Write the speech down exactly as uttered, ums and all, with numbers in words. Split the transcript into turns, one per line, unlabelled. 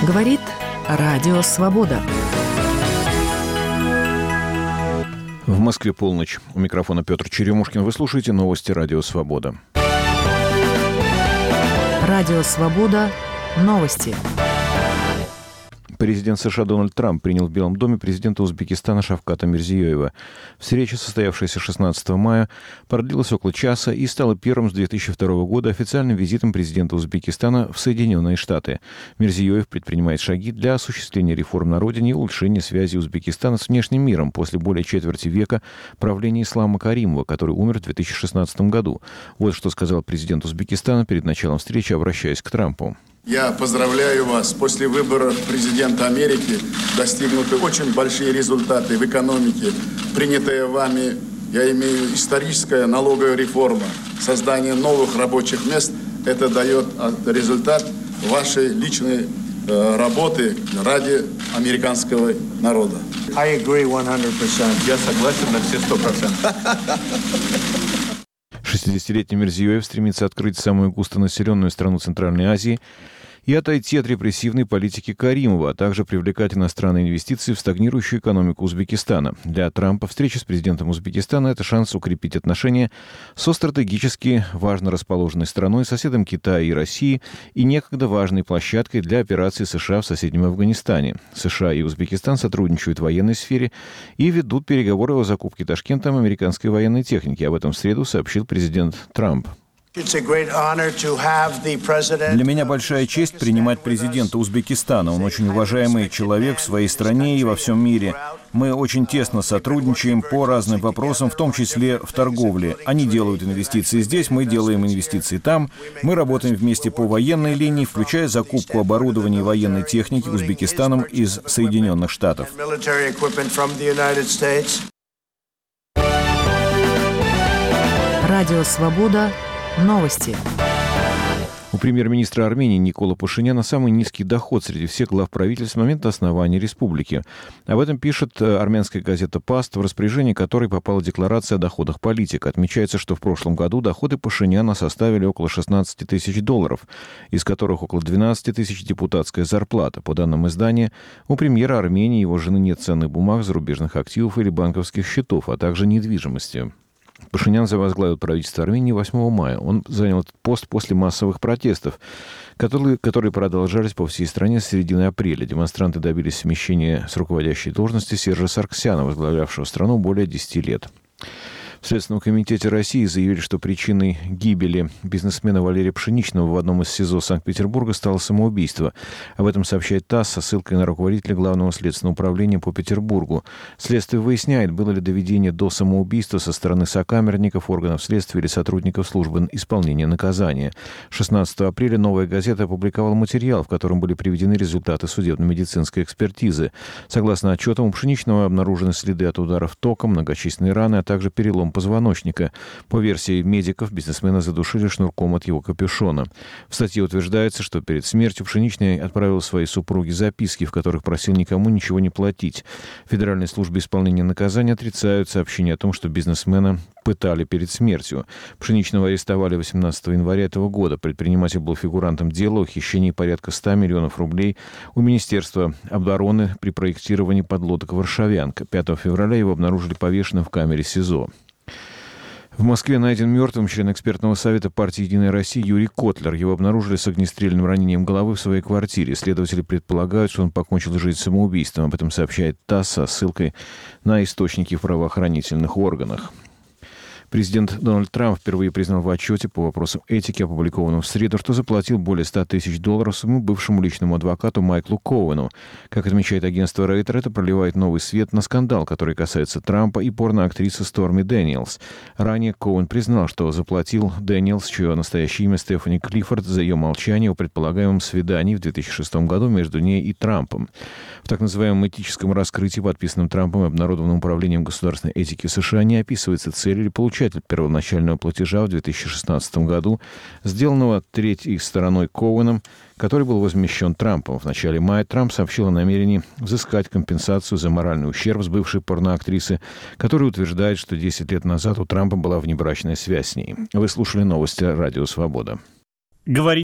Говорит Радио Свобода.
В Москве полночь. У микрофона Петр Черемушкин. Вы слушаете новости Радио Свобода.
Радио Свобода. Новости.
Президент США Дональд Трамп принял в Белом доме президента Узбекистана Шавката Мирзиёева. Встреча, состоявшаяся шестнадцатого мая, продлилась около часа и стала первым с две тысячи второго года официальным визитом президента Узбекистана в Соединенные Штаты. Мирзиёев предпринимает шаги для осуществления реформ на родине и улучшения связи Узбекистана с внешним миром после более четверти века правления Ислама Каримова, который умер в две тысячи шестнадцатом году. Вот что сказал президент Узбекистана перед началом встречи, обращаясь к Трампу.
Я поздравляю вас. После выборов президента Америки достигнуты очень большие результаты в экономике. Принятая вами, я имею историческая налоговая реформа, создание новых рабочих мест. Это дает результат вашей личной э, работы ради американского народа.
I agree one hundred percent.
Я согласен на все сто процентов.
шестидесятилетний Мирзиёев стремится открыть самую густонаселенную страну Центральной Азии и отойти от репрессивной политики Каримова, а также привлекать иностранные инвестиции в стагнирующую экономику Узбекистана. Для Трампа встреча с президентом Узбекистана – это шанс укрепить отношения со стратегически важно расположенной страной, соседом Китая и России, и некогда важной площадкой для операций США в соседнем Афганистане. США и Узбекистан сотрудничают в военной сфере и ведут переговоры о закупке Ташкентом американской военной техники. Об этом в среду сообщил президент Трамп.
Для
меня большая честь принимать президента Узбекистана. Он очень уважаемый человек в своей стране и во всем мире. Мы очень тесно сотрудничаем по разным вопросам, в том числе в торговле. Они делают инвестиции здесь, мы делаем инвестиции там. Мы работаем вместе по военной линии, включая закупку оборудования и военной техники Узбекистаном из Соединенных Штатов.
Радио Свобода. Новости.
У премьер-министра Армении Никола Пашиняна самый низкий доход среди всех глав правительств с момента основания республики. Об этом пишет армянская газета «Паст», в распоряжение которой попала декларация о доходах политика. Отмечается, что в прошлом году доходы Пашиняна составили около шестнадцать тысяч долларов, из которых около двенадцать тысяч депутатская зарплата. По данным издания, у премьера Армении и его жены нет ценных бумаг, зарубежных активов или банковских счетов, а также недвижимости. Пашинян возглавил правительство Армении восьмого мая. Он занял этот пост после массовых протестов, которые, которые продолжались по всей стране с середины апреля. Демонстранты добились смещения с руководящей должности Сержа Саргсяна, возглавлявшего страну более десяти лет. В Следственном комитете России заявили, что причиной гибели бизнесмена Валерия Пшеничного в одном из СИЗО Санкт-Петербурга стало самоубийство. Об этом сообщает ТАСС со ссылкой на руководителя Главного следственного управления по Петербургу. Следствие выясняет, было ли доведение до самоубийства со стороны сокамерников, органов следствия или сотрудников службы исполнения наказания. шестнадцатого апреля «Новая газета» опубликовала материал, в котором были приведены результаты судебно-медицинской экспертизы. Согласно отчетам, у Пшеничного обнаружены следы от ударов током, многочисленные раны, а также перелом позвоночника. По версии медиков, бизнесмена задушили шнурком от его капюшона. В статье утверждается, что перед смертью Пшеничный отправил своей супруге записки, в которых просил никому ничего не платить. В Федеральной службе исполнения наказания отрицают сообщение о том, что бизнесмена пытали перед смертью. Пшеничного арестовали восемнадцатого января этого года. Предприниматель был фигурантом дела о хищении порядка ста миллионов рублей у Министерства обороны при проектировании подлодок «Варшавянка». пятого февраля его обнаружили повешенным в камере СИЗО. В Москве найден мертвым член экспертного совета партии «Единая Россия» Юрий Котлер. Его обнаружили с огнестрельным ранением головы в своей квартире. Следователи предполагают, что он покончил жизнь самоубийством. Об этом сообщает ТАСС со ссылкой на источники в правоохранительных органах. Президент Дональд Трамп впервые признал в отчете по вопросам этики, опубликованном в среду, что заплатил более ста тысяч долларов своему бывшему личному адвокату Майклу Коуэну. Как отмечает агентство Рейтер, это проливает новый свет на скандал, который касается Трампа и порноактрисы Сторми Дэниелс. Ранее Коуэн признал, что заплатил Дэниелс, чье настоящее имя Стефани Клиффорд, за ее молчание о предполагаемом свидании в две тысячи шестом году между ней и Трампом. В так называемом этическом раскрытии, подписанном Трампом и обнародованном Управлением государственной этики США, не описывается цель или получатель первоначального платежа в две тысячи шестнадцатом году, сделанного третьей стороной Коуэном, который был возмещен Трампом. В начале мая Трамп сообщил о намерении взыскать компенсацию за моральный ущерб с бывшей порноактрисы, которая утверждает, что десять лет назад у Трампа была внебрачная связь с ней. Вы слушали новости Радио Свобода.
Говорит